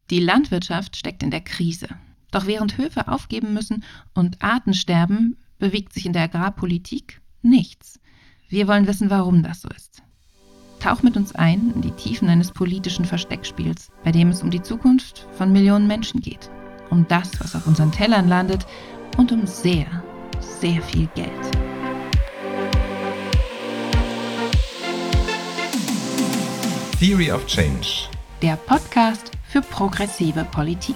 Die Landwirtschaft steckt in der Krise. Doch während Höfe aufgeben müssen und Arten sterben, bewegt sich in der Agrarpolitik nichts. Wir wollen wissen, warum das so ist. Tauch mit uns ein in die Tiefen eines politischen Versteckspiels, bei dem es um die Zukunft von Millionen Menschen geht. Um das, was auf unseren Tellern landet und um sehr, sehr viel Geld. Theory of Change. Der Podcast für progressive Politik.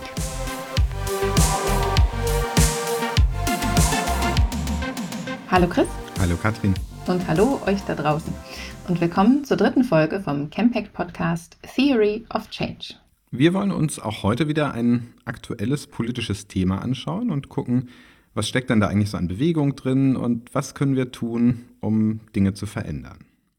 Hallo Chris. Hallo Katrin. Und hallo euch da draußen. Und willkommen zur dritten Folge vom Campact-Podcast Theory of Change. Wir wollen uns auch heute wieder ein aktuelles politisches Thema anschauen und gucken, was steckt denn da eigentlich so an Bewegung drin und was können wir tun, um Dinge zu verändern.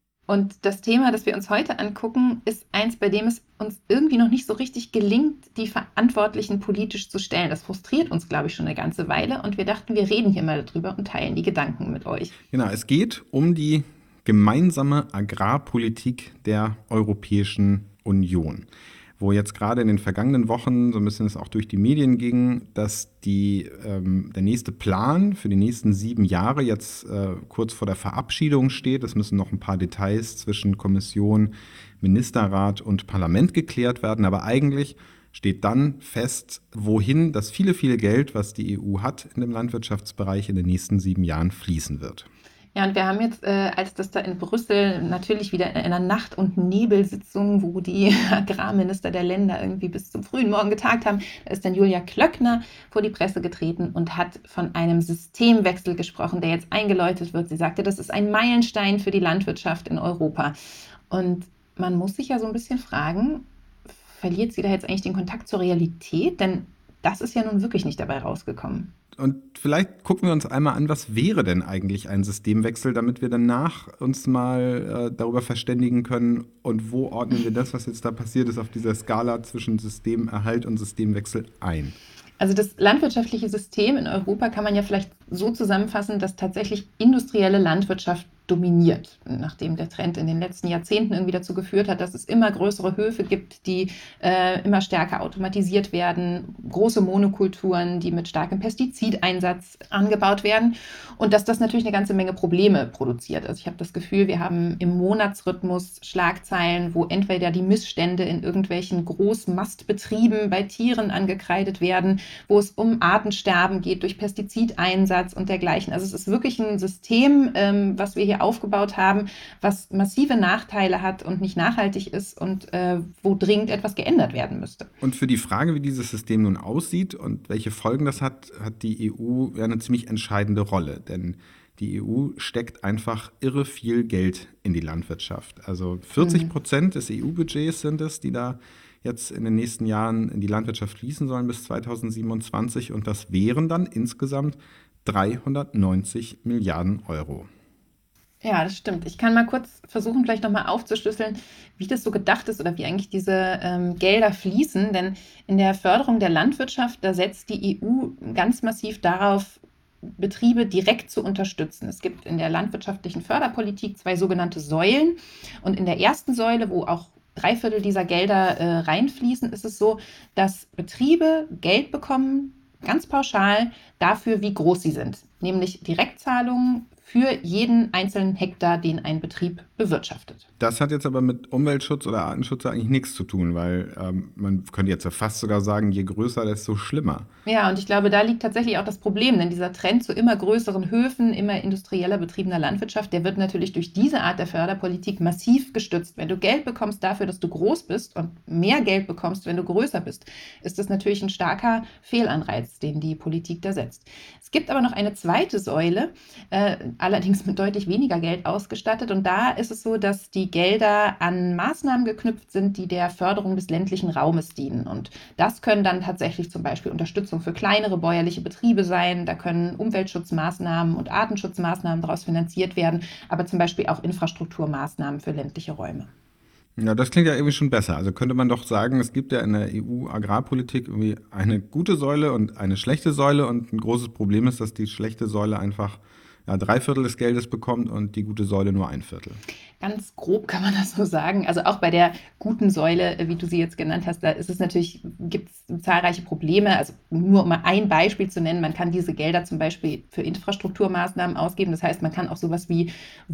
Und das Thema, das wir uns heute angucken, ist eins, bei dem es uns irgendwie noch nicht so richtig gelingt, die Verantwortlichen politisch zu stellen. Das frustriert uns, glaube ich, schon eine ganze Weile. Und wir dachten, wir reden hier mal darüber und teilen die Gedanken mit euch. Genau, es geht um die gemeinsame Agrarpolitik der Europäischen Union, wo jetzt gerade in den vergangenen Wochen so ein bisschen es auch durch die Medien ging, dass der nächste Plan für die nächsten 7 Jahre jetzt kurz vor der Verabschiedung steht. Es müssen noch ein paar Details zwischen Kommission, Ministerrat und Parlament geklärt werden, aber eigentlich steht dann fest, wohin das viele, viele Geld, was die EU hat in dem Landwirtschaftsbereich in den nächsten 7 Jahren fließen wird. Ja, und wir haben jetzt, als das da in Brüssel natürlich wieder in einer Nacht- und Nebelsitzung, wo die Agrarminister der Länder irgendwie bis zum frühen Morgen getagt haben, da ist dann Julia Klöckner vor die Presse getreten und hat von einem Systemwechsel gesprochen, der jetzt eingeläutet wird. Sie sagte, das ist ein Meilenstein für die Landwirtschaft in Europa. Und man muss sich ja so ein bisschen fragen, verliert sie da jetzt eigentlich den Kontakt zur Realität? Denn das ist ja nun wirklich nicht dabei rausgekommen. Und vielleicht gucken wir uns einmal an, was wäre denn eigentlich ein Systemwechsel, damit wir danach uns mal darüber verständigen können und wo ordnen wir das, was jetzt da passiert ist, auf dieser Skala zwischen Systemerhalt und Systemwechsel ein. Also das landwirtschaftliche System in Europa kann man ja vielleicht so zusammenfassen, dass tatsächlich industrielle Landwirtschaft dominiert, nachdem der Trend in den letzten Jahrzehnten irgendwie dazu geführt hat, dass es immer größere Höfe gibt, die immer stärker automatisiert werden, große Monokulturen, die mit starkem Pestizideinsatz angebaut werden und dass das natürlich eine ganze Menge Probleme produziert. Also ich habe das Gefühl, wir haben im Monatsrhythmus Schlagzeilen, wo entweder die Missstände in irgendwelchen Großmastbetrieben bei Tieren angekreidet werden, wo es um Artensterben geht durch Pestizideinsatz und dergleichen. Also es ist wirklich ein System, was wir hier aufgebaut haben, was massive Nachteile hat und nicht nachhaltig ist und wo dringend etwas geändert werden müsste. Und für die Frage, wie dieses System nun aussieht und welche Folgen das hat, hat die EU eine ziemlich entscheidende Rolle. Denn die EU steckt einfach irre viel Geld in die Landwirtschaft. Also 40% des EU-Budgets sind es, die da jetzt in den nächsten Jahren in die Landwirtschaft fließen sollen bis 2027. Und das wären dann insgesamt 390 Milliarden Euro. Ja, das stimmt. Ich kann mal kurz versuchen, vielleicht nochmal aufzuschlüsseln, wie das so gedacht ist oder wie eigentlich diese Gelder fließen. Denn in der Förderung der Landwirtschaft, da setzt die EU ganz massiv darauf, Betriebe direkt zu unterstützen. Es gibt in der landwirtschaftlichen Förderpolitik 2 sogenannte Säulen. Und in der ersten Säule, wo auch 3/4 dieser Gelder reinfließen, ist es so, dass Betriebe Geld bekommen, ganz pauschal, dafür, wie groß sie sind. Nämlich Direktzahlungen für jeden einzelnen Hektar, den ein Betrieb bewirtschaftet. Das hat jetzt aber mit Umweltschutz oder Artenschutz eigentlich nichts zu tun, weil man könnte jetzt ja fast sogar sagen, je größer, desto schlimmer. Ja, und ich glaube, da liegt tatsächlich auch das Problem, denn dieser Trend zu immer größeren Höfen, immer industrieller betriebener Landwirtschaft, der wird natürlich durch diese Art der Förderpolitik massiv gestützt. Wenn du Geld bekommst dafür, dass du groß bist und mehr Geld bekommst, wenn du größer bist, ist das natürlich ein starker Fehlanreiz, den die Politik da setzt. Es gibt aber noch eine zweite Säule, allerdings mit deutlich weniger Geld ausgestattet. Und da ist es so, dass die Gelder an Maßnahmen geknüpft sind, die der Förderung des ländlichen Raumes dienen. Und das können dann tatsächlich zum Beispiel Unterstützung für kleinere bäuerliche Betriebe sein. Da können Umweltschutzmaßnahmen und Artenschutzmaßnahmen daraus finanziert werden, aber zum Beispiel auch Infrastrukturmaßnahmen für ländliche Räume. Ja, das klingt ja irgendwie schon besser. Also könnte man doch sagen, es gibt ja in der EU-Agrarpolitik irgendwie eine gute Säule und eine schlechte Säule. Und ein großes Problem ist, dass die schlechte Säule einfach ja, 3/4 des Geldes bekommt und die gute Säule nur 1/4. Ganz grob kann man das so sagen. Also auch bei der guten Säule, wie du sie jetzt genannt hast, da ist es natürlich, gibt es zahlreiche Probleme. Also nur um mal ein Beispiel zu nennen, man kann diese Gelder zum Beispiel für Infrastrukturmaßnahmen ausgeben. Das heißt, man kann auch sowas wie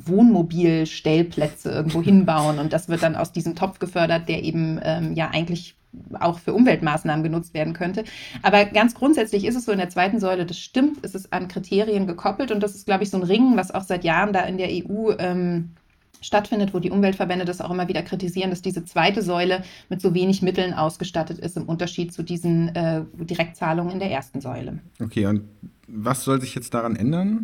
Wohnmobilstellplätze irgendwo hinbauen und das wird dann aus diesem Topf gefördert, der eben ja eigentlich auch für Umweltmaßnahmen genutzt werden könnte. Aber ganz grundsätzlich ist es so in der zweiten Säule, das stimmt, ist es an Kriterien gekoppelt und das ist, glaube ich, so ein Ringen, was auch seit Jahren da in der EU stattfindet, wo die Umweltverbände das auch immer wieder kritisieren, dass diese zweite Säule mit so wenig Mitteln ausgestattet ist im Unterschied zu diesen Direktzahlungen in der ersten Säule. Okay, und was soll sich jetzt daran ändern?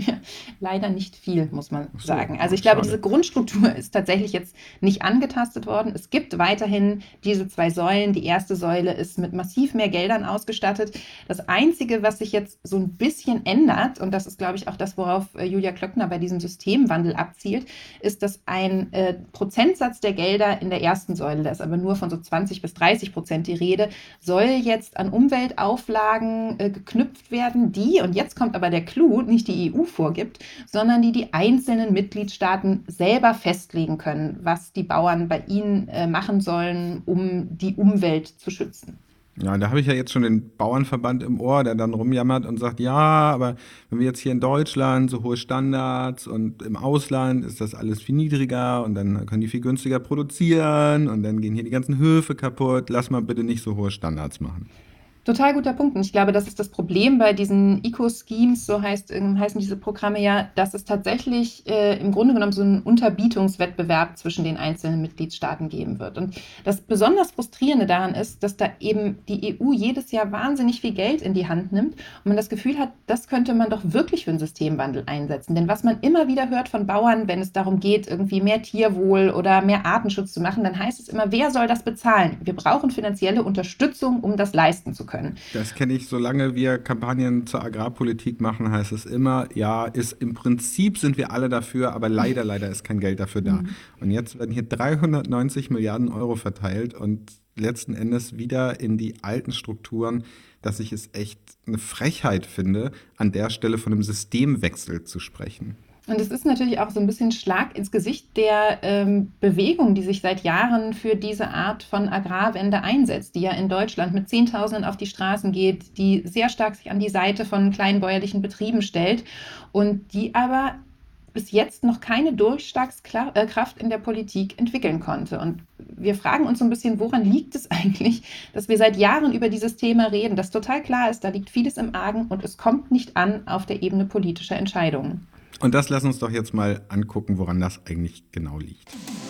Leider nicht viel, muss man Ach so, sagen. Also ich glaube, schade. diese Grundstruktur ist tatsächlich jetzt nicht angetastet worden. Es gibt weiterhin diese zwei Säulen. Die erste Säule ist mit massiv mehr Geldern ausgestattet. Das Einzige, was sich jetzt so ein bisschen ändert, und das ist, glaube ich, auch das, worauf Julia Klöckner bei diesem Systemwandel abzielt, ist, dass ein Prozentsatz der Gelder in der ersten Säule, da ist aber nur von so 20-30% die Rede, soll jetzt an Umweltauflagen geknüpft werden, die, und jetzt kommt aber der Clou, nicht die EU vorgibt, sondern die einzelnen Mitgliedstaaten selber festlegen können, was die Bauern bei ihnen machen sollen, um die Umwelt zu schützen. Ja, da habe ich ja jetzt schon den Bauernverband im Ohr, der dann rumjammert und sagt, ja, aber wenn wir jetzt hier in Deutschland so hohe Standards und im Ausland ist das alles viel niedriger und dann können die viel günstiger produzieren und dann gehen hier die ganzen Höfe kaputt. Lass mal bitte nicht so hohe Standards machen. Total guter Punkt. Und ich glaube, das ist das Problem bei diesen Eco-Schemes, so heißen diese Programme ja, dass es tatsächlich im Grunde genommen so einen Unterbietungswettbewerb zwischen den einzelnen Mitgliedstaaten geben wird. Und das besonders Frustrierende daran ist, dass da eben die EU jedes Jahr wahnsinnig viel Geld in die Hand nimmt und man das Gefühl hat, das könnte man doch wirklich für einen Systemwandel einsetzen. Denn was man immer wieder hört von Bauern, wenn es darum geht, irgendwie mehr Tierwohl oder mehr Artenschutz zu machen, dann heißt es immer, wer soll das bezahlen? Wir brauchen finanzielle Unterstützung, um das leisten zu können. Das kenne ich, solange wir Kampagnen zur Agrarpolitik machen, heißt es immer, ja, im Prinzip sind wir alle dafür, aber leider ist kein Geld dafür da. Und jetzt werden hier 390 Milliarden Euro verteilt und letzten Endes wieder in die alten Strukturen, dass ich es echt eine Frechheit finde, an der Stelle von einem Systemwechsel zu sprechen. Und es ist natürlich auch so ein bisschen Schlag ins Gesicht der Bewegung, die sich seit Jahren für diese Art von Agrarwende einsetzt, die ja in Deutschland mit Zehntausenden auf die Straßen geht, die sehr stark sich an die Seite von kleinbäuerlichen Betrieben stellt und die aber bis jetzt noch keine Durchschlagskraft in der Politik entwickeln konnte. Und wir fragen uns so ein bisschen, woran liegt es eigentlich, dass wir seit Jahren über dieses Thema reden, das total klar ist, da liegt vieles im Argen und es kommt nicht an auf der Ebene politischer Entscheidungen. Und das lass uns doch jetzt mal angucken, woran das eigentlich genau liegt.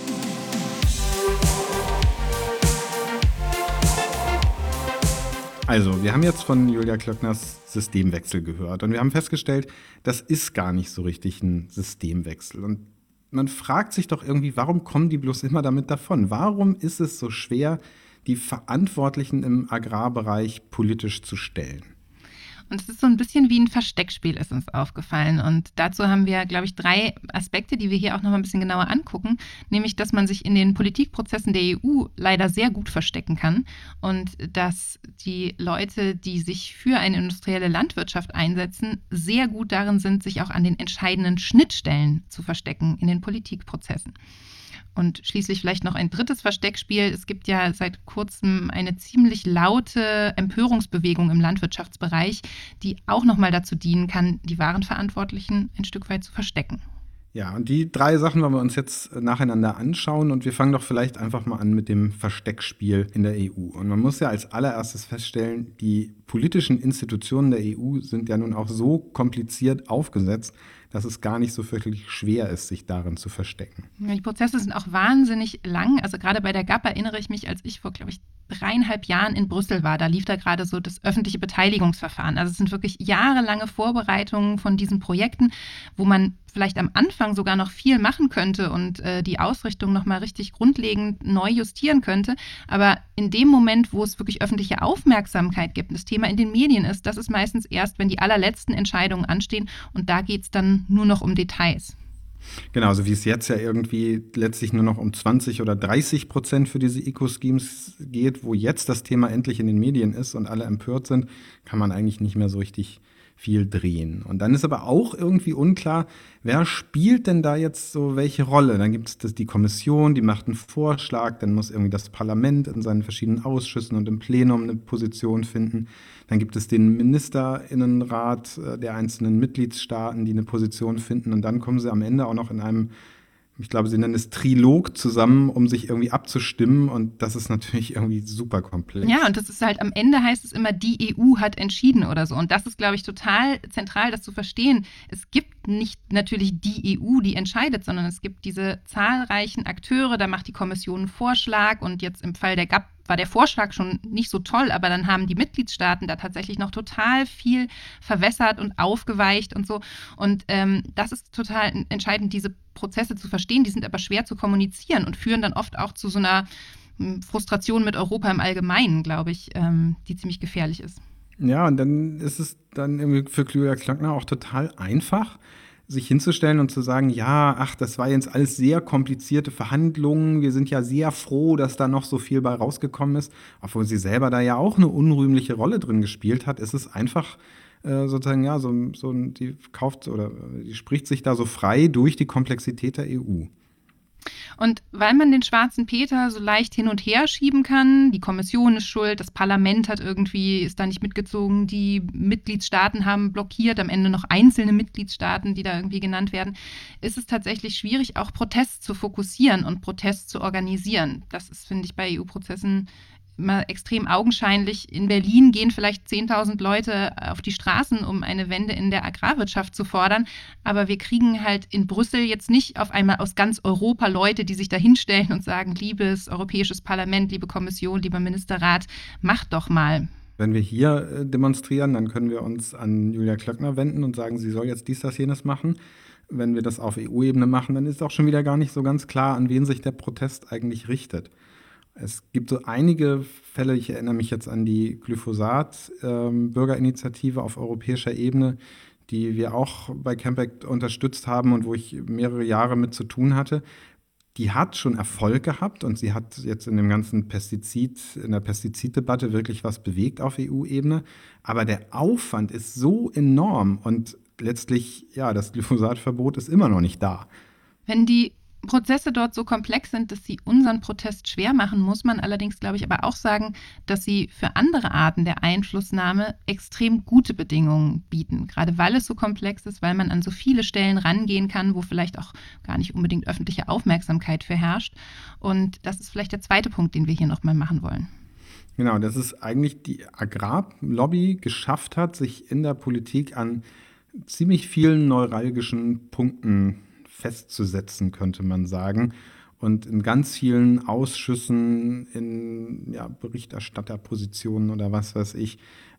Also, wir haben jetzt von Julia Klöckners Systemwechsel gehört und wir haben festgestellt, das ist gar nicht so richtig ein Systemwechsel. Und man fragt sich doch irgendwie, warum kommen die bloß immer damit davon? Warum ist es so schwer, die Verantwortlichen im Agrarbereich politisch zu stellen? Und es ist so ein bisschen wie ein Versteckspiel, ist uns aufgefallen. Und dazu haben wir, glaube ich, 3 Aspekte, die wir hier auch noch mal ein bisschen genauer angucken. Nämlich, dass man sich in den Politikprozessen der EU leider sehr gut verstecken kann und dass die Leute, die sich für eine industrielle Landwirtschaft einsetzen, sehr gut darin sind, sich auch an den entscheidenden Schnittstellen zu verstecken in den Politikprozessen. Und schließlich vielleicht noch ein drittes Versteckspiel. Es gibt ja seit kurzem eine ziemlich laute Empörungsbewegung im Landwirtschaftsbereich, die auch nochmal dazu dienen kann, die wahren Verantwortlichen ein Stück weit zu verstecken. Ja, und die 3 Sachen wollen wir uns jetzt nacheinander anschauen und wir fangen doch vielleicht einfach mal an mit dem Versteckspiel in der EU. Und man muss ja als allererstes feststellen, die politischen Institutionen der EU sind ja nun auch so kompliziert aufgesetzt, dass es gar nicht so wirklich schwer ist, sich darin zu verstecken. Ja, die Prozesse sind auch wahnsinnig lang. Also gerade bei der GAP erinnere ich mich, als ich vor, glaube ich, 3,5 Jahren in Brüssel war. Da lief da gerade so das öffentliche Beteiligungsverfahren. Also es sind wirklich jahrelange Vorbereitungen von diesen Projekten, wo man vielleicht am Anfang sogar noch viel machen könnte und die Ausrichtung nochmal richtig grundlegend neu justieren könnte. Aber in dem Moment, wo es wirklich öffentliche Aufmerksamkeit gibt, das Thema in den Medien ist, das ist meistens erst, wenn die allerletzten Entscheidungen anstehen und da geht es dann nur noch um Details. Genau, so wie es jetzt ja irgendwie letztlich nur noch um 20 oder 30% für diese Eco-Schemes geht, wo jetzt das Thema endlich in den Medien ist und alle empört sind, kann man eigentlich nicht mehr so richtig viel drehen. Und dann ist aber auch irgendwie unklar, wer spielt denn da jetzt so welche Rolle? Dann gibt es die Kommission, die macht einen Vorschlag, dann muss irgendwie das Parlament in seinen verschiedenen Ausschüssen und im Plenum eine Position finden. Dann gibt es den Ministerinnenrat der einzelnen Mitgliedstaaten, die eine Position finden. Und dann kommen sie am Ende auch noch in einem, ich glaube, sie nennen es Trilog zusammen, um sich irgendwie abzustimmen. Und das ist natürlich irgendwie super komplex. Ja, und das ist halt, am Ende heißt es immer, die EU hat entschieden oder so. Und das ist, glaube ich, total zentral, das zu verstehen. Es gibt nicht natürlich die EU, die entscheidet, sondern es gibt diese zahlreichen Akteure. Da macht die Kommission einen Vorschlag. Und jetzt im Fall der GAP war der Vorschlag schon nicht so toll, aber dann haben die Mitgliedstaaten da tatsächlich noch total viel verwässert und aufgeweicht und so. Und das ist total entscheidend, diese Prozesse zu verstehen. Die sind aber schwer zu kommunizieren und führen dann oft auch zu so einer Frustration mit Europa im Allgemeinen, glaube ich, die ziemlich gefährlich ist. Ja, und dann ist es dann irgendwie für Julia Klöckner auch total einfach, sich hinzustellen und zu sagen, ja, ach, das war jetzt alles sehr komplizierte Verhandlungen, wir sind ja sehr froh, dass da noch so viel bei rausgekommen ist, obwohl sie selber da ja auch eine unrühmliche Rolle drin gespielt hat, ist es einfach sozusagen, ja, die kauft oder die spricht sich da so frei durch die Komplexität der EU. Und weil man den schwarzen Peter so leicht hin und her schieben kann, die Kommission ist schuld, das Parlament ist da nicht mitgezogen, die Mitgliedstaaten haben blockiert, am Ende noch einzelne Mitgliedstaaten, die da irgendwie genannt werden, ist es tatsächlich schwierig, auch Protest zu fokussieren und Protest zu organisieren. Das ist, finde ich, bei EU-Prozessen immer extrem augenscheinlich. In Berlin gehen vielleicht 10.000 Leute auf die Straßen, um eine Wende in der Agrarwirtschaft zu fordern. Aber wir kriegen halt in Brüssel jetzt nicht auf einmal aus ganz Europa Leute, die sich da hinstellen und sagen, liebes Europäisches Parlament, liebe Kommission, lieber Ministerrat, macht doch mal. Wenn wir hier demonstrieren, dann können wir uns an Julia Klöckner wenden und sagen, sie soll jetzt dies, das, jenes machen. Wenn wir das auf EU-Ebene machen, dann ist auch schon wieder gar nicht so ganz klar, an wen sich der Protest eigentlich richtet. Es gibt so einige Fälle, ich erinnere mich jetzt an die Glyphosat-Bürgerinitiative auf europäischer Ebene, die wir auch bei Campact unterstützt haben und wo ich mehrere Jahre mit zu tun hatte. Die hat schon Erfolg gehabt und sie hat jetzt in der Pestiziddebatte wirklich was bewegt auf EU-Ebene. Aber der Aufwand ist so enorm und letztlich, ja, das Glyphosatverbot ist immer noch nicht da. Wenn die Prozesse dort so komplex sind, dass sie unseren Protest schwer machen, muss man allerdings, glaube ich, aber auch sagen, dass sie für andere Arten der Einflussnahme extrem gute Bedingungen bieten. Gerade weil es so komplex ist, weil man an so viele Stellen rangehen kann, wo vielleicht auch gar nicht unbedingt öffentliche Aufmerksamkeit für herrscht. Und das ist vielleicht der zweite Punkt, den wir hier nochmal machen wollen. Genau, dass es eigentlich die Agrarlobby geschafft hat, sich in der Politik an ziemlich vielen neuralgischen Punkten festzusetzen, könnte man sagen. Und in ganz vielen Ausschüssen, in Berichterstatterpositionen oder was weiß ich,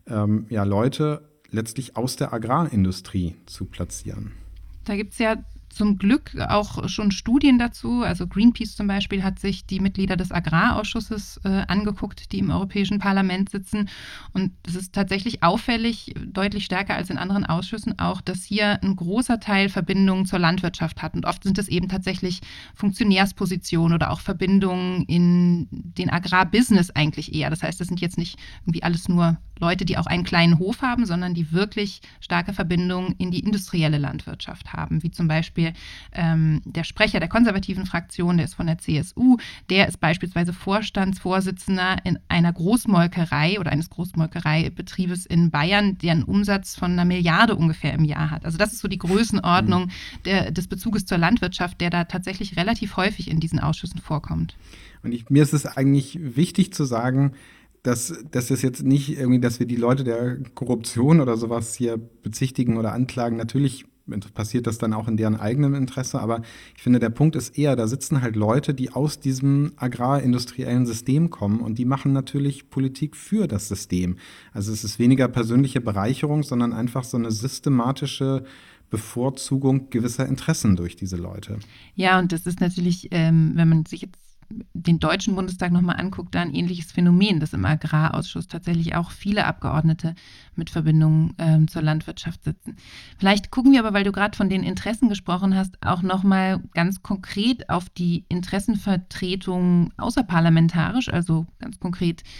Leute letztlich aus der Agrarindustrie zu platzieren. Da gibt es ja zum Glück auch schon Studien dazu. Also Greenpeace zum Beispiel hat sich die Mitglieder des Agrarausschusses angeguckt, die im Europäischen Parlament sitzen. Und es ist tatsächlich auffällig, deutlich stärker als in anderen Ausschüssen auch, dass hier ein großer Teil Verbindungen zur Landwirtschaft hat. Und oft sind es eben tatsächlich Funktionärspositionen oder auch Verbindungen in den Agrarbusiness eigentlich eher. Das heißt, das sind jetzt nicht irgendwie alles nur Leute, die auch einen kleinen Hof haben, sondern die wirklich starke Verbindungen in die industrielle Landwirtschaft haben, wie zum Beispiel der Sprecher der konservativen Fraktion, der ist von der CSU, der ist beispielsweise Vorstandsvorsitzender in einer Großmolkerei oder eines Großmolkereibetriebes in Bayern, der einen Umsatz von 1 Milliarde ungefähr im Jahr hat. Also das ist so die Größenordnung des Bezuges zur Landwirtschaft, der da tatsächlich relativ häufig in diesen Ausschüssen vorkommt. Und mir ist es eigentlich wichtig zu sagen, dass es jetzt nicht irgendwie, dass wir die Leute der Korruption oder sowas hier bezichtigen oder anklagen. Natürlich passiert das dann auch in deren eigenem Interesse, aber ich finde, der Punkt ist eher, da sitzen halt Leute, die aus diesem agrarindustriellen System kommen und die machen natürlich Politik für das System. Also es ist weniger persönliche Bereicherung, sondern einfach so eine systematische Bevorzugung gewisser Interessen durch diese Leute. Ja, und das ist natürlich, wenn man sich jetzt den Deutschen Bundestag nochmal anguckt, da ein ähnliches Phänomen, dass im Agrarausschuss tatsächlich auch viele Abgeordnete mit Verbindungen zur Landwirtschaft sitzen. Vielleicht gucken wir aber, weil du gerade von den Interessen gesprochen hast, auch nochmal ganz konkret auf die Interessenvertretung außerparlamentarisch, also ganz konkret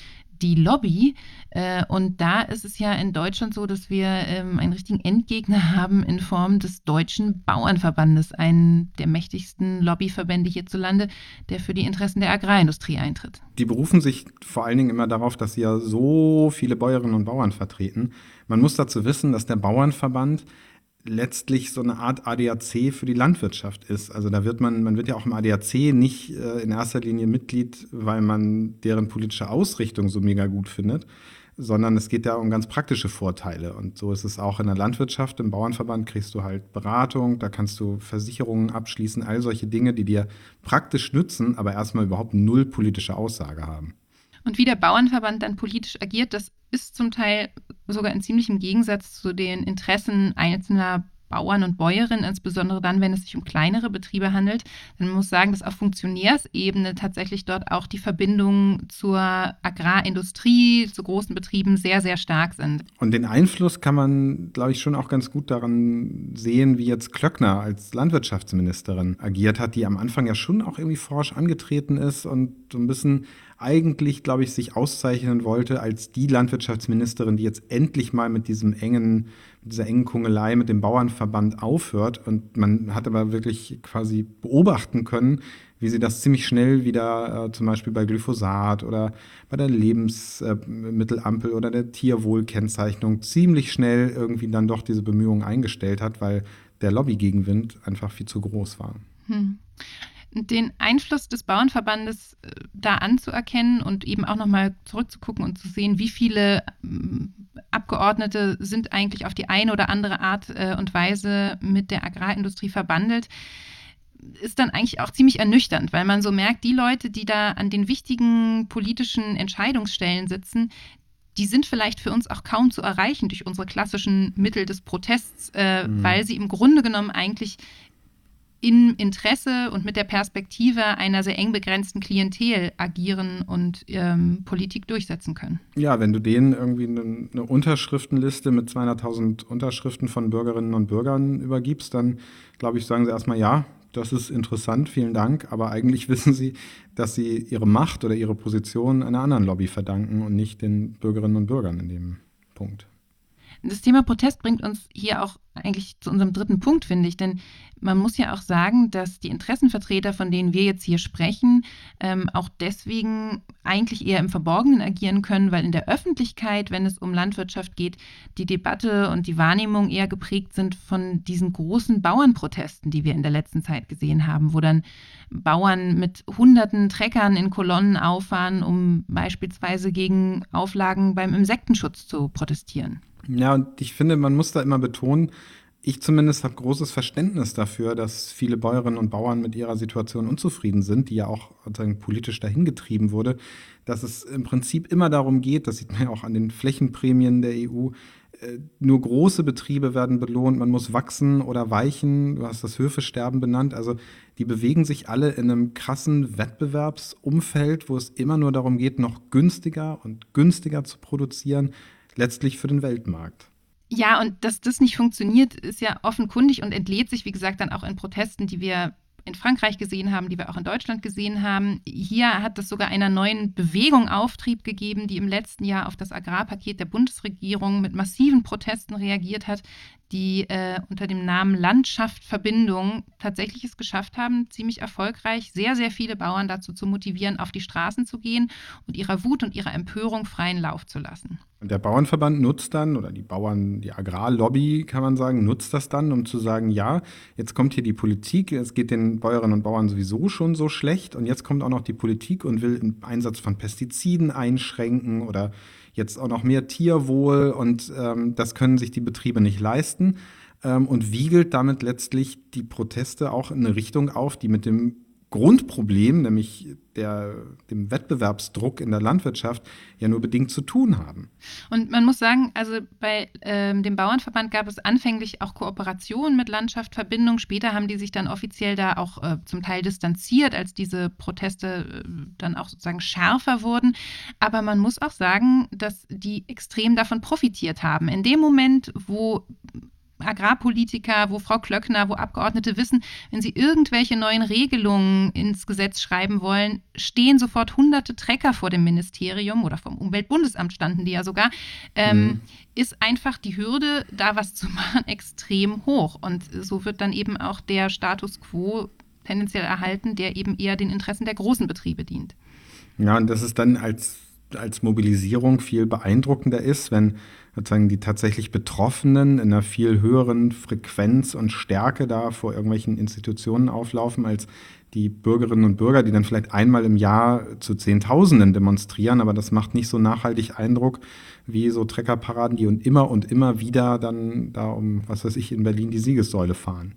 die Lobby. Und da ist es ja in Deutschland so, dass wir einen richtigen Endgegner haben in Form des Deutschen Bauernverbandes, einen der mächtigsten Lobbyverbände hierzulande, der für die Interessen der Agrarindustrie eintritt. Die berufen sich vor allen Dingen immer darauf, dass sie ja so viele Bäuerinnen und Bauern vertreten. Man muss dazu wissen, dass der Bauernverband letztlich so eine Art ADAC für die Landwirtschaft ist. Also da wird man wird ja auch im ADAC nicht in erster Linie Mitglied, weil man deren politische Ausrichtung so mega gut findet, sondern es geht ja um ganz praktische Vorteile. Und so ist es auch in der Landwirtschaft. Im Bauernverband kriegst du halt Beratung, da kannst du Versicherungen abschließen, all solche Dinge, die dir praktisch nützen, aber erstmal überhaupt null politische Aussage haben. Und wie der Bauernverband dann politisch agiert, das ist zum Teil sogar in ziemlichem Gegensatz zu den Interessen einzelner Bauern und Bäuerinnen, insbesondere dann, wenn es sich um kleinere Betriebe handelt. Dann muss sagen, dass auf Funktionärsebene tatsächlich dort auch die Verbindungen zur Agrarindustrie, zu großen Betrieben sehr, sehr stark sind. Und den Einfluss kann man, glaube ich, schon auch ganz gut daran sehen, wie jetzt Klöckner als Landwirtschaftsministerin agiert hat, die am Anfang ja schon auch irgendwie forsch angetreten ist und so ein bisschen eigentlich, glaube ich, sich auszeichnen wollte als die Landwirtschaftsministerin, die jetzt endlich mal mit dieser engen Kungelei mit dem Bauernverband aufhört. Und man hat aber wirklich quasi beobachten können, wie sie das ziemlich schnell wieder zum Beispiel bei Glyphosat oder bei der Lebensmittelampel oder der Tierwohlkennzeichnung ziemlich schnell irgendwie dann doch diese Bemühungen eingestellt hat, weil der Lobbygegenwind einfach viel zu groß war. Den Einfluss des Bauernverbandes da anzuerkennen und eben auch nochmal zurückzugucken und zu sehen, wie viele Abgeordnete sind eigentlich auf die eine oder andere Art und Weise mit der Agrarindustrie verbandelt, ist dann eigentlich auch ziemlich ernüchternd, weil man so merkt, die Leute, die da an den wichtigen politischen Entscheidungsstellen sitzen, die sind vielleicht für uns auch kaum zu erreichen durch unsere klassischen Mittel des Protests, weil sie im Grunde genommen eigentlich im Interesse und mit der Perspektive einer sehr eng begrenzten Klientel agieren und Politik durchsetzen können. Ja, wenn du denen irgendwie eine Unterschriftenliste mit 200.000 Unterschriften von Bürgerinnen und Bürgern übergibst, dann, glaube ich, sagen sie erstmal, ja, das ist interessant, vielen Dank, aber eigentlich wissen sie, dass sie ihre Macht oder ihre Position einer anderen Lobby verdanken und nicht den Bürgerinnen und Bürgern in dem Punkt. Das Thema Protest bringt uns hier auch eigentlich zu unserem dritten Punkt, finde ich. Denn man muss ja auch sagen, dass die Interessenvertreter, von denen wir jetzt hier sprechen, auch deswegen eigentlich eher im Verborgenen agieren können, weil in der Öffentlichkeit, wenn es um Landwirtschaft geht, die Debatte und die Wahrnehmung eher geprägt sind von diesen großen Bauernprotesten, die wir in der letzten Zeit gesehen haben, wo dann Bauern mit hunderten Treckern in Kolonnen auffahren, um beispielsweise gegen Auflagen beim Insektenschutz zu protestieren. Ja, und ich finde, man muss da immer betonen, ich zumindest habe großes Verständnis dafür, dass viele Bäuerinnen und Bauern mit ihrer Situation unzufrieden sind, die ja auch sozusagen politisch dahingetrieben wurde, dass es im Prinzip immer darum geht, das sieht man ja auch an den Flächenprämien der EU, nur große Betriebe werden belohnt, man muss wachsen oder weichen, du hast das Höfesterben benannt, also die bewegen sich alle in einem krassen Wettbewerbsumfeld, wo es immer nur darum geht, noch günstiger und günstiger zu produzieren, letztlich für den Weltmarkt. Ja, und dass das nicht funktioniert, ist ja offenkundig und entlädt sich, wie gesagt, dann auch in Protesten, die wir in Frankreich gesehen haben, die wir auch in Deutschland gesehen haben. Hier hat es sogar einer neuen Bewegung Auftrieb gegeben, die im letzten Jahr auf das Agrarpaket der Bundesregierung mit massiven Protesten reagiert hat, die unter dem Namen Landschaft Verbindung tatsächlich es geschafft haben, ziemlich erfolgreich sehr, sehr viele Bauern dazu zu motivieren, auf die Straßen zu gehen und ihrer Wut und ihrer Empörung freien Lauf zu lassen. Und der Bauernverband nutzt dann, oder die Agrarlobby, kann man sagen, nutzt das dann, um zu sagen, ja, jetzt kommt hier die Politik, es geht den Bäuerinnen und Bauern sowieso schon so schlecht und jetzt kommt auch noch die Politik und will den Einsatz von Pestiziden einschränken oder jetzt auch noch mehr Tierwohl und das können sich die Betriebe nicht leisten und wiegelt damit letztlich die Proteste auch in eine Richtung auf, die mit dem Grundproblem, nämlich dem Wettbewerbsdruck in der Landwirtschaft, ja nur bedingt zu tun haben. Und man muss sagen, also bei dem Bauernverband gab es anfänglich auch Kooperationen mit Landschaft Verbindung. Später haben die sich dann offiziell da auch zum Teil distanziert, als diese Proteste dann auch sozusagen schärfer wurden. Aber man muss auch sagen, dass die extrem davon profitiert haben. In dem Moment, wo Agrarpolitiker, wo Frau Klöckner, wo Abgeordnete wissen, wenn sie irgendwelche neuen Regelungen ins Gesetz schreiben wollen, stehen sofort hunderte Trecker vor dem Ministerium oder vom Umweltbundesamt standen die ja sogar, ist einfach die Hürde, da was zu machen, extrem hoch. Und so wird dann eben auch der Status quo tendenziell erhalten, der eben eher den Interessen der großen Betriebe dient. Ja, und das ist dann als Mobilisierung viel beeindruckender ist, wenn sozusagen die tatsächlich Betroffenen in einer viel höheren Frequenz und Stärke da vor irgendwelchen Institutionen auflaufen, als die Bürgerinnen und Bürger, die dann vielleicht einmal im Jahr zu Zehntausenden demonstrieren, aber das macht nicht so nachhaltig Eindruck wie so Treckerparaden, die und immer wieder dann da um, was weiß ich, in Berlin die Siegessäule fahren.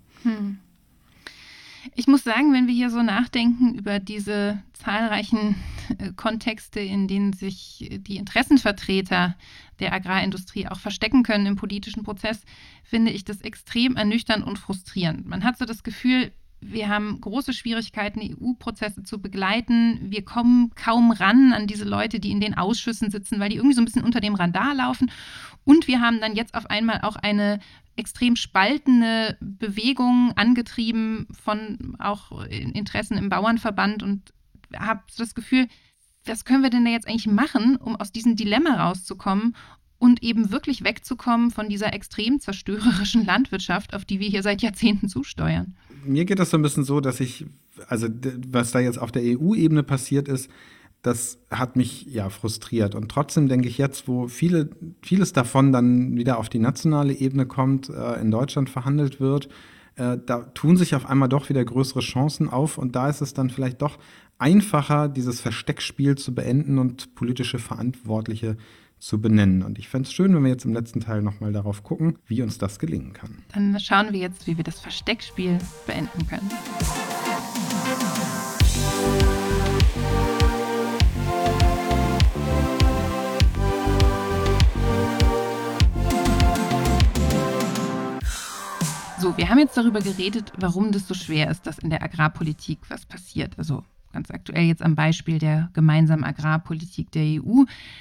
Ich muss sagen, wenn wir hier so nachdenken über diese zahlreichen Kontexte, in denen sich die Interessenvertreter der Agrarindustrie auch verstecken können im politischen Prozess, finde ich das extrem ernüchternd und frustrierend. Man hat so das Gefühl, wir haben große Schwierigkeiten, EU-Prozesse zu begleiten. Wir kommen kaum ran an diese Leute, die in den Ausschüssen sitzen, weil die irgendwie so ein bisschen unter dem Radar laufen. Und wir haben dann jetzt auf einmal auch eine extrem spaltende Bewegung angetrieben von auch Interessen im Bauernverband und habe das Gefühl, was können wir denn da jetzt eigentlich machen, um aus diesem Dilemma rauszukommen und eben wirklich wegzukommen von dieser extrem zerstörerischen Landwirtschaft, auf die wir hier seit Jahrzehnten zusteuern? Mir geht das so ein bisschen so, dass was da jetzt auf der EU-Ebene passiert ist, das hat mich ja frustriert. Und trotzdem denke ich jetzt, wo vieles davon dann wieder auf die nationale Ebene kommt, in Deutschland verhandelt wird, da tun sich auf einmal doch wieder größere Chancen auf. Und da ist es dann vielleicht doch einfacher, dieses Versteckspiel zu beenden und politische Verantwortliche zu benennen. Und ich fände es schön, wenn wir jetzt im letzten Teil nochmal darauf gucken, wie uns das gelingen kann. Dann schauen wir jetzt, wie wir das Versteckspiel beenden können. So, wir haben jetzt darüber geredet, warum das so schwer ist, dass in der Agrarpolitik was passiert. Also ganz aktuell jetzt am Beispiel der gemeinsamen Agrarpolitik der EU.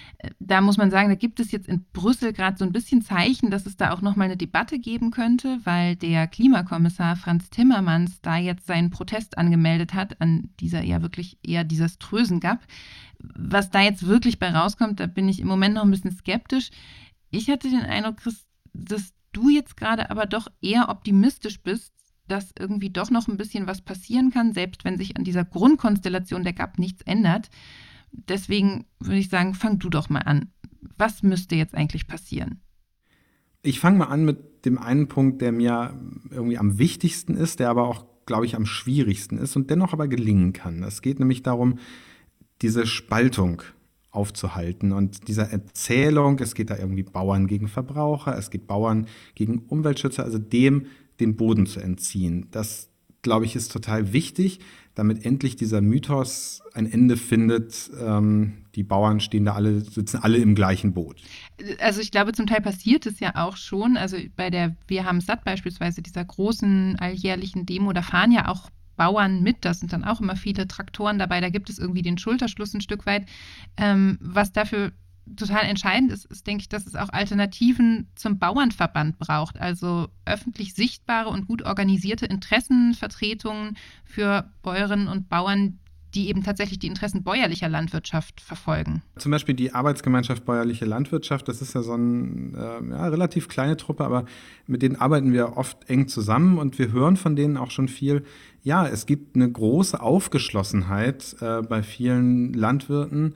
Da muss man sagen, da gibt es jetzt in Brüssel gerade so ein bisschen Zeichen, dass es da auch nochmal eine Debatte geben könnte, weil der Klimakommissar Frans Timmermans da jetzt seinen Protest angemeldet hat an dieser ja wirklich eher desaströsen GAP. Was da jetzt wirklich bei rauskommt, da bin ich im Moment noch ein bisschen skeptisch. Ich hatte den Eindruck, Chris, dass du jetzt gerade aber doch eher optimistisch bist, dass irgendwie doch noch ein bisschen was passieren kann, selbst wenn sich an dieser Grundkonstellation der GAP nichts ändert. Deswegen würde ich sagen, fang du doch mal an. Was müsste jetzt eigentlich passieren? Ich fange mal an mit dem einen Punkt, der mir irgendwie am wichtigsten ist, der aber auch, glaube ich, am schwierigsten ist und dennoch aber gelingen kann. Es geht nämlich darum, diese Spaltung aufzuhalten und dieser Erzählung, es geht da irgendwie Bauern gegen Verbraucher, es geht Bauern gegen Umweltschützer, also dem den Boden zu entziehen. Das, glaube ich, ist total wichtig, damit endlich dieser Mythos ein Ende findet, die Bauern sitzen alle im gleichen Boot. Also ich glaube, zum Teil passiert es ja auch schon. Also bei der Wir haben satt beispielsweise, dieser großen alljährlichen Demo, da fahren ja auch Bauern mit, da sind dann auch immer viele Traktoren dabei, da gibt es irgendwie den Schulterschluss ein Stück weit. Was dafür total entscheidend ist, ist, denke ich, dass es auch Alternativen zum Bauernverband braucht, also öffentlich sichtbare und gut organisierte Interessenvertretungen für Bäuerinnen und Bauern, die eben tatsächlich die Interessen bäuerlicher Landwirtschaft verfolgen. Zum Beispiel die Arbeitsgemeinschaft Bäuerliche Landwirtschaft, das ist ja so eine relativ kleine Truppe, aber mit denen arbeiten wir oft eng zusammen und wir hören von denen auch schon viel. Ja, es gibt eine große Aufgeschlossenheit bei vielen Landwirten,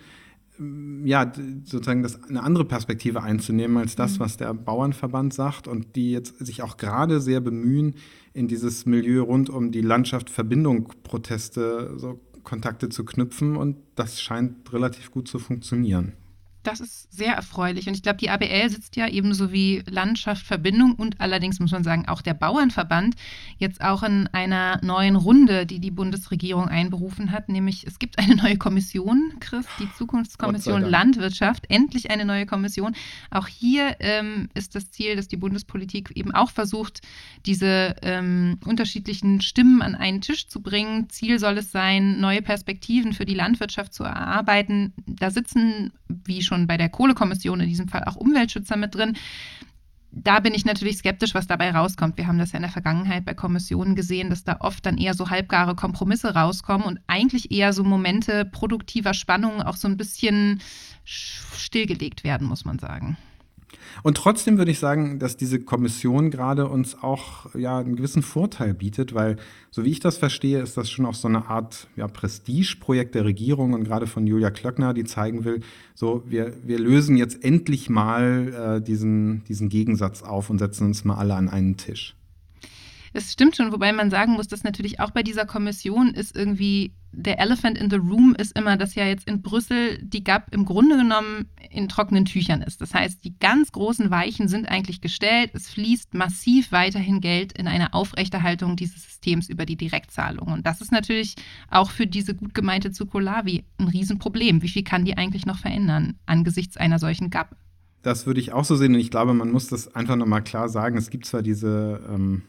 ja, sozusagen eine andere Perspektive einzunehmen als das, was der Bauernverband sagt und die jetzt sich auch gerade sehr bemühen, in dieses Milieu rund um die Landschaft Verbindung Proteste so Kontakte zu knüpfen und das scheint relativ gut zu funktionieren. Das ist sehr erfreulich und ich glaube, die ABL sitzt ja ebenso wie Landschaft Verbindung und allerdings muss man sagen, auch der Bauernverband jetzt auch in einer neuen Runde, die die Bundesregierung einberufen hat, nämlich es gibt eine neue Kommission, Chris, die Zukunftskommission Landwirtschaft, endlich eine neue Kommission. Auch hier ist das Ziel, dass die Bundespolitik eben auch versucht, diese unterschiedlichen Stimmen an einen Tisch zu bringen. Ziel soll es sein, neue Perspektiven für die Landwirtschaft zu erarbeiten. Da sitzen, wie schon bei der Kohlekommission in diesem Fall, auch Umweltschützer mit drin. Da bin ich natürlich skeptisch, was dabei rauskommt. Wir haben das ja in der Vergangenheit bei Kommissionen gesehen, dass da oft dann eher so halbgare Kompromisse rauskommen und eigentlich eher so Momente produktiver Spannung auch so ein bisschen stillgelegt werden, muss man sagen. Und trotzdem würde ich sagen, dass diese Kommission gerade uns auch einen gewissen Vorteil bietet, weil, so wie ich das verstehe, ist das schon auch so eine Art Prestigeprojekt der Regierung und gerade von Julia Klöckner, die zeigen will, so wir lösen jetzt endlich mal diesen Gegensatz auf und setzen uns mal alle an einen Tisch. Es stimmt schon, wobei man sagen muss, dass natürlich auch bei dieser Kommission ist irgendwie der Elephant in the Room ist immer, dass ja jetzt in Brüssel die GAP im Grunde genommen in trockenen Tüchern ist. Das heißt, die ganz großen Weichen sind eigentlich gestellt. Es fließt massiv weiterhin Geld in eine Aufrechterhaltung dieses Systems über die Direktzahlungen. Und das ist natürlich auch für diese gut gemeinte Zukolavi ein Riesenproblem. Wie viel kann die eigentlich noch verändern angesichts einer solchen GAP? Das würde ich auch so sehen und ich glaube, man muss das einfach nochmal klar sagen. Es gibt zwar diese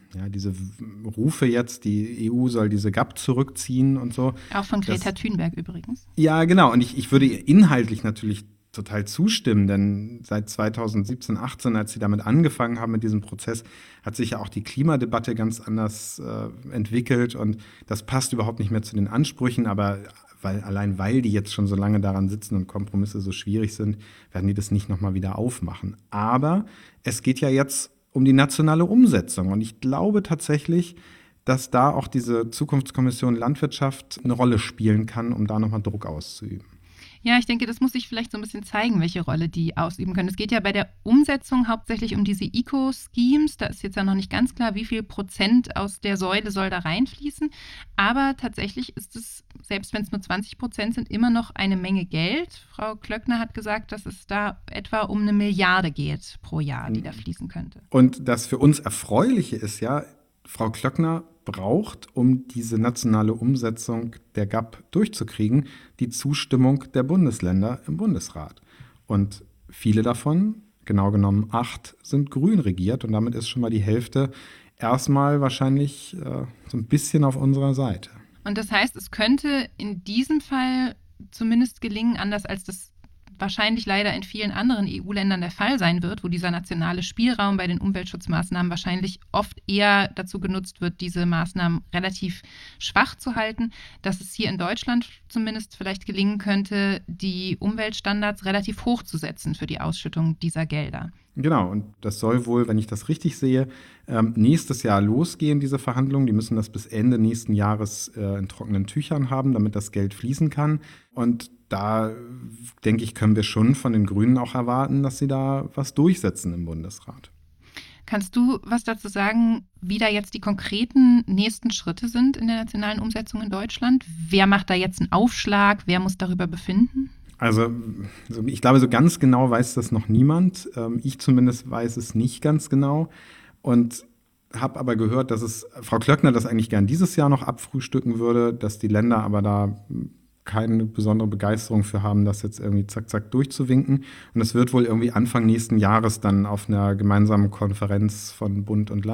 Rufe jetzt, die EU soll diese GAP zurückziehen und so. Auch von Greta Thunberg übrigens. Ja, genau. Und ich würde inhaltlich natürlich total zustimmen, denn seit 2017, 18, als sie damit angefangen haben mit diesem Prozess, hat sich ja auch die Klimadebatte ganz anders entwickelt und das passt überhaupt nicht mehr zu den Ansprüchen, aber weil die jetzt schon so lange daran sitzen und Kompromisse so schwierig sind, werden die das nicht nochmal wieder aufmachen. Aber es geht ja jetzt um die nationale Umsetzung und ich glaube tatsächlich, dass da auch diese Zukunftskommission Landwirtschaft eine Rolle spielen kann, um da nochmal Druck auszuüben. Ja, ich denke, das muss sich vielleicht so ein bisschen zeigen, welche Rolle die ausüben können. Es geht ja bei der Umsetzung hauptsächlich um diese Eco-Schemes. Da ist jetzt ja noch nicht ganz klar, wie viel Prozent aus der Säule soll da reinfließen. Aber tatsächlich ist es, selbst wenn es nur 20% sind, immer noch eine Menge Geld. Frau Klöckner hat gesagt, dass es da etwa um 1 Milliarde geht pro Jahr, die da fließen könnte. Und das für uns Erfreuliche ist ja, Frau Klöckner braucht, um diese nationale Umsetzung der GAP durchzukriegen, die Zustimmung der Bundesländer im Bundesrat. Und viele davon, genau genommen 8, sind grün regiert und damit ist schon mal die Hälfte erstmal wahrscheinlich so ein bisschen auf unserer Seite. Und das heißt, es könnte in diesem Fall zumindest gelingen, anders als das wahrscheinlich leider in vielen anderen EU-Ländern der Fall sein wird, wo dieser nationale Spielraum bei den Umweltschutzmaßnahmen wahrscheinlich oft eher dazu genutzt wird, diese Maßnahmen relativ schwach zu halten, dass es hier in Deutschland zumindest vielleicht gelingen könnte, die Umweltstandards relativ hoch zu setzen für die Ausschüttung dieser Gelder. Genau, und das soll wohl, wenn ich das richtig sehe, nächstes Jahr losgehen, diese Verhandlungen. Die müssen das bis Ende nächsten Jahres in trockenen Tüchern haben, damit das Geld fließen kann. Und da, denke ich, können wir schon von den Grünen auch erwarten, dass sie da was durchsetzen im Bundesrat. Kannst du was dazu sagen, wie da jetzt die konkreten nächsten Schritte sind in der nationalen Umsetzung in Deutschland? Wer macht da jetzt einen Aufschlag? Wer muss darüber befinden? Also ich glaube, so ganz genau weiß das noch niemand. Ich zumindest weiß es nicht ganz genau und habe aber gehört, dass Frau Klöckner das eigentlich gern dieses Jahr noch abfrühstücken würde, dass die Länder aber da keine besondere Begeisterung für haben, das jetzt irgendwie zack, zack durchzuwinken. Und es wird wohl irgendwie Anfang nächsten Jahres dann auf einer gemeinsamen Konferenz von Bund- und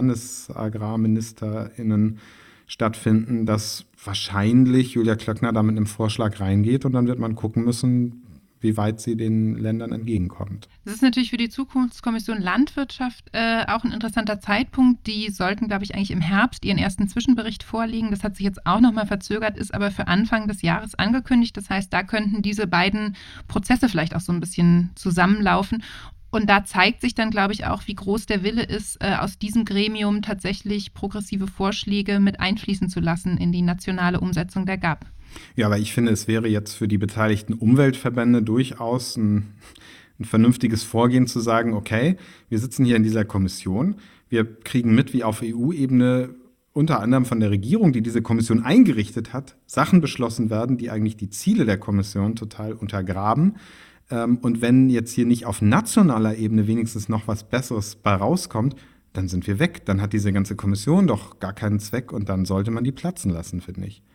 LandesagrarministerInnen stattfinden, dass wahrscheinlich Julia Klöckner da mit einem Vorschlag reingeht und dann wird man gucken müssen, wie weit sie den Ländern entgegenkommt. Das ist natürlich für die Zukunftskommission Landwirtschaft auch ein interessanter Zeitpunkt. Die sollten, glaube ich, eigentlich im Herbst ihren ersten Zwischenbericht vorlegen. Das hat sich jetzt auch nochmal verzögert, ist aber für Anfang des Jahres angekündigt. Das heißt, da könnten diese beiden Prozesse vielleicht auch so ein bisschen zusammenlaufen. Und da zeigt sich dann, glaube ich, auch, wie groß der Wille ist, aus diesem Gremium tatsächlich progressive Vorschläge mit einfließen zu lassen in die nationale Umsetzung der GAP. Ja, aber ich finde, es wäre jetzt für die beteiligten Umweltverbände durchaus ein vernünftiges Vorgehen zu sagen, okay, wir sitzen hier in dieser Kommission, wir kriegen mit, wie auf EU-Ebene unter anderem von der Regierung, die diese Kommission eingerichtet hat, Sachen beschlossen werden, die eigentlich die Ziele der Kommission total untergraben. Und wenn jetzt hier nicht auf nationaler Ebene wenigstens noch was Besseres bei rauskommt, dann sind wir weg. Dann hat diese ganze Kommission doch gar keinen Zweck und dann sollte man die platzen lassen, finde ich.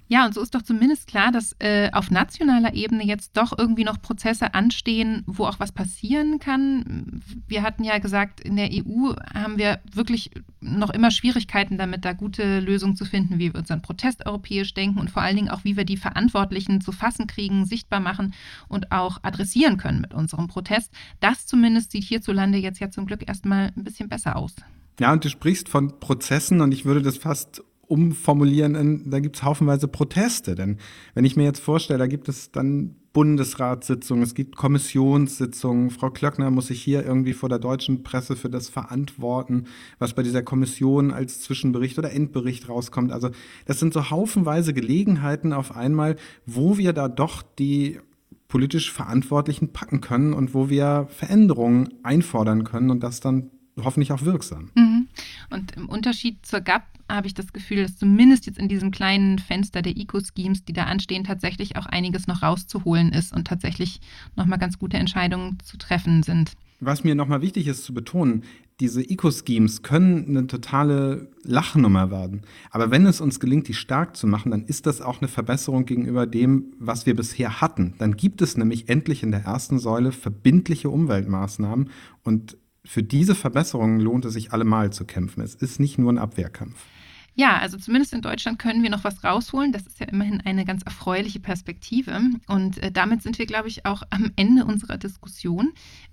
Ja, und so ist doch zumindest klar, dass auf nationaler Ebene jetzt doch irgendwie noch Prozesse anstehen, wo auch was passieren kann. Wir hatten ja gesagt, in der EU haben wir wirklich noch immer Schwierigkeiten damit, da gute Lösungen zu finden, wie wir unseren Protest europäisch denken und vor allen Dingen auch, wie wir die Verantwortlichen zu fassen kriegen, sichtbar machen und auch adressieren können mit unserem Protest. Das zumindest sieht hierzulande jetzt ja zum Glück erstmal ein bisschen besser aus. Ja, und du sprichst von Prozessen und ich würde das fast umformulieren, da gibt es haufenweise Proteste. Denn wenn ich mir jetzt vorstelle, da gibt es dann Bundesratssitzungen, es gibt Kommissionssitzungen. Frau Klöckner muss sich hier irgendwie vor der deutschen Presse für das verantworten, was bei dieser Kommission als Zwischenbericht oder Endbericht rauskommt. Also das sind so haufenweise Gelegenheiten auf einmal, wo wir da doch die politisch Verantwortlichen packen können und wo wir Veränderungen einfordern können und das dann hoffentlich auch wirksam. Und im Unterschied zur GAP habe ich das Gefühl, dass zumindest jetzt in diesem kleinen Fenster der Eco-Schemes, die da anstehen, tatsächlich auch einiges noch rauszuholen ist und tatsächlich nochmal ganz gute Entscheidungen zu treffen sind. Was mir nochmal wichtig ist zu betonen, diese Eco-Schemes können eine totale Lachnummer werden. Aber wenn es uns gelingt, die stark zu machen, dann ist das auch eine Verbesserung gegenüber dem, was wir bisher hatten. Dann gibt es nämlich endlich in der ersten Säule verbindliche Umweltmaßnahmen und für diese Verbesserungen lohnt es sich allemal zu kämpfen. Es ist nicht nur ein Abwehrkampf. Ja, also zumindest in Deutschland können wir noch was rausholen. Das ist ja immerhin eine ganz erfreuliche Perspektive. Und damit sind wir, glaube ich, auch am Ende unserer Diskussion.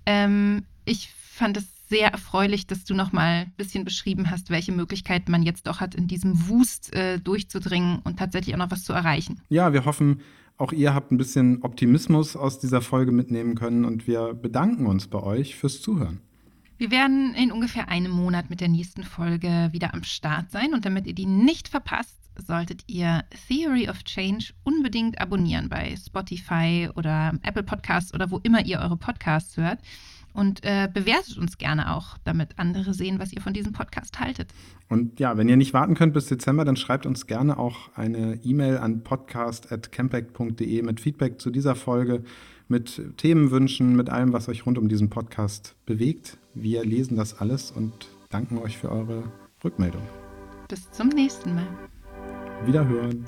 Ich fand es sehr erfreulich, dass du noch mal ein bisschen beschrieben hast, welche Möglichkeiten man jetzt doch hat, in diesem Wust durchzudringen und tatsächlich auch noch was zu erreichen. Ja, wir hoffen, auch ihr habt ein bisschen Optimismus aus dieser Folge mitnehmen können und wir bedanken uns bei euch fürs Zuhören. Wir werden in ungefähr einem Monat mit der nächsten Folge wieder am Start sein und damit ihr die nicht verpasst, solltet ihr Theory of Change unbedingt abonnieren bei Spotify oder Apple Podcasts oder wo immer ihr eure Podcasts hört und bewertet uns gerne auch, damit andere sehen, was ihr von diesem Podcast haltet. Und ja, wenn ihr nicht warten könnt bis Dezember, dann schreibt uns gerne auch eine E-Mail an podcast@campact.de mit Feedback zu dieser Folge, mit Themenwünschen, mit allem, was euch rund um diesen Podcast bewegt. Wir lesen das alles und danken euch für eure Rückmeldung. Bis zum nächsten Mal. Wiederhören.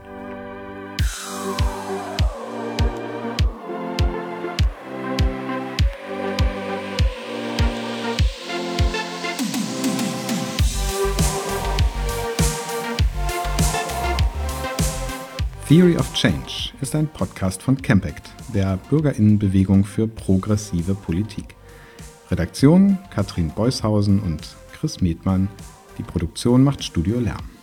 Theory of Change ist ein Podcast von Campact, der BürgerInnenbewegung für progressive Politik. Redaktion Katrin Beushausen und Chris Medmann. Die Produktion macht Studio Lärm.